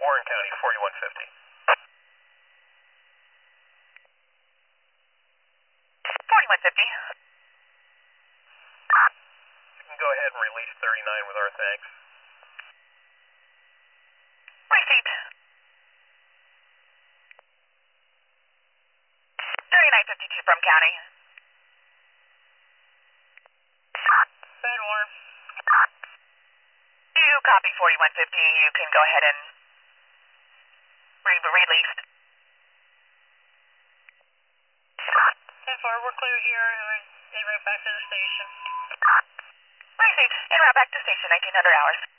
Warren County, 4150. 4150. You can go ahead and release 39 with our thanks. Received. 3952 from county. Bad Warren. You copy 4150. You can go ahead and release. 10-4, we're clear here. En route back to the station. Received. En route back to station, 1900 hours.